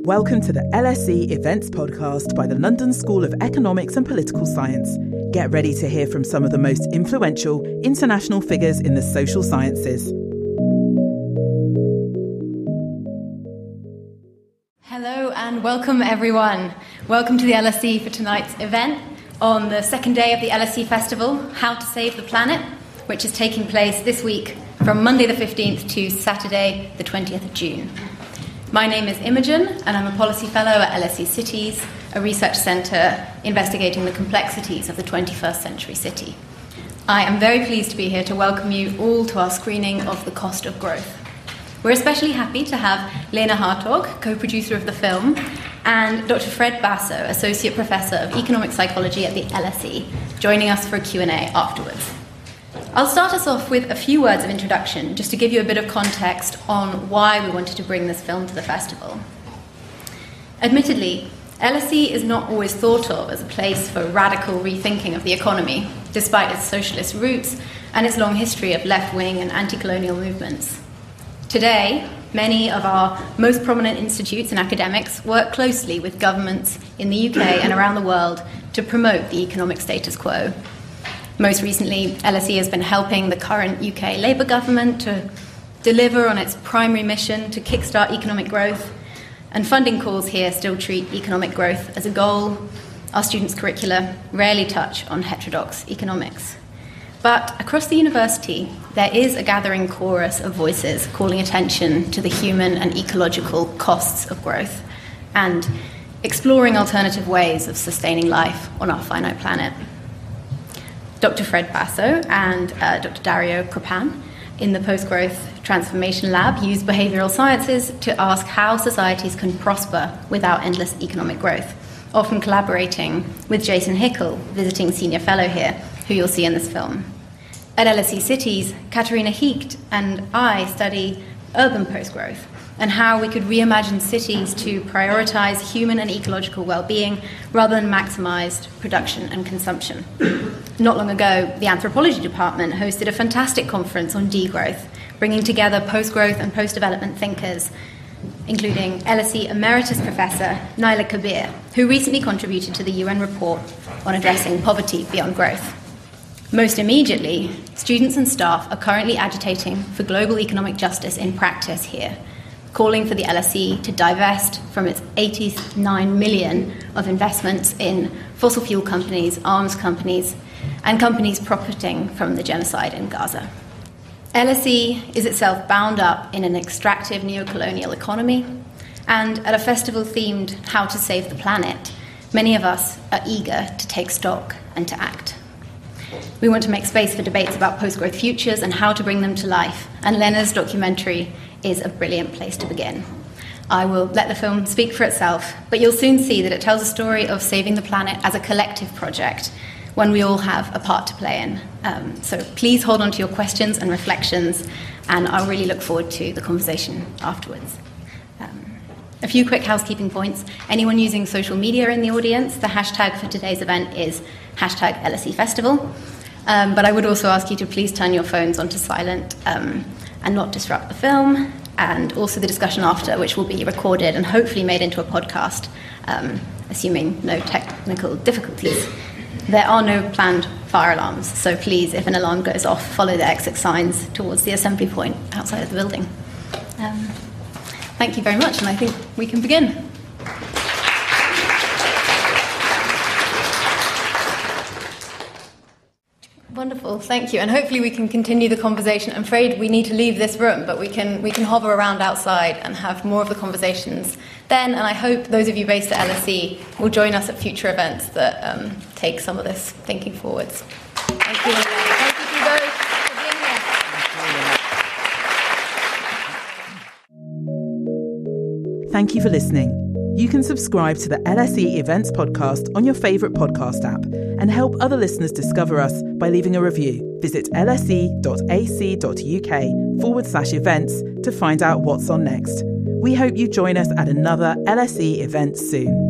Welcome to the LSE Events Podcast by the London School of Economics and Political Science. Get ready to hear from some of the most influential international figures in the social sciences. Hello and welcome everyone. Welcome to the LSE for tonight's event on the second day of the LSE Festival, How to Save the Planet, which is taking place this week from Monday the 15th to Saturday the 20th of June. My name is Imogen, and I'm a policy fellow at LSE Cities, a research centre investigating the complexities of the 21st century city. I am very pleased to be here to welcome you all to our screening of The Cost of Growth. We're especially happy to have Lena Hartog, co-producer of the film, and Dr. Fred Basso, Associate Professor of Economic Psychology at the LSE, joining us for a Q&A afterwards. I'll start us off with a few words of introduction, just to give you a bit of context on why we wanted to bring this film to the festival. Admittedly, LSE is not always thought of as a place for radical rethinking of the economy, despite its socialist roots and its long history of left-wing and anti-colonial movements. Today, many of our most prominent institutes and academics work closely with governments in the UK and around the world to promote the economic status quo. Most recently, LSE has been helping the current UK Labour government to deliver on its primary mission to kickstart economic growth, and funding calls here still treat economic growth as a goal. Our students' curricula rarely touch on heterodox economics. But across the university, there is a gathering chorus of voices calling attention to the human and ecological costs of growth and exploring alternative ways of sustaining life on our finite planet. Dr. Fred Basso and Dr. Dario Cropan in the Post-Growth Transformation Lab use behavioural sciences to ask how societies can prosper without endless economic growth, often collaborating with Jason Hickel, visiting senior fellow here, who you'll see in this film. At LSE Cities, Katarina Hecht and I study urban post-growth and how we could reimagine cities to prioritise human and ecological well-being rather than maximise production and consumption. Not long ago, the Anthropology Department hosted a fantastic conference on degrowth, bringing together post-growth and post-development thinkers, including LSE Emeritus Professor Naila Kabeer, who recently contributed to the UN report on addressing poverty beyond growth. Most immediately, students and staff are currently agitating for global economic justice in practice here, calling for the LSE to divest from its 89 million of investments in fossil fuel companies, arms companies, and companies profiting from the genocide in Gaza. LSE is itself bound up in an extractive neo-colonial economy, and at a festival themed How to Save the Planet, many of us are eager to take stock and to act. We want to make space for debates about post-growth futures and how to bring them to life, and Lena's documentary is a brilliant place to begin. I will let the film speak for itself, but you'll soon see that it tells a story of saving the planet as a collective project, one we all have a part to play in. So please hold on to your questions and reflections, and I'll really look forward to the conversation afterwards. A few quick housekeeping points. Anyone using social media in the audience, the hashtag for today's event is hashtag LSE Festival. But I would also ask you to please turn your phones onto silent and not disrupt the film, and also the discussion after, which will be recorded and hopefully made into a podcast, assuming no technical difficulties. There are no planned fire alarms, so please, if an alarm goes off, follow the exit signs towards the assembly point outside of the building. Thank you very much, and I think we can begin. Wonderful, thank you. And hopefully we can continue the conversation. I'm afraid we need to leave this room, but we can hover around outside and have more of the conversations then. And I hope those of you based at LSE will join us at future events that take some of this thinking forwards. Thank you. Thank you both for being here. Thank you for listening. You can subscribe to the LSE Events Podcast on your favourite podcast app and help other listeners discover us by leaving a review. Visit lse.ac.uk/events to find out what's on next. We hope you join us at another LSE event soon.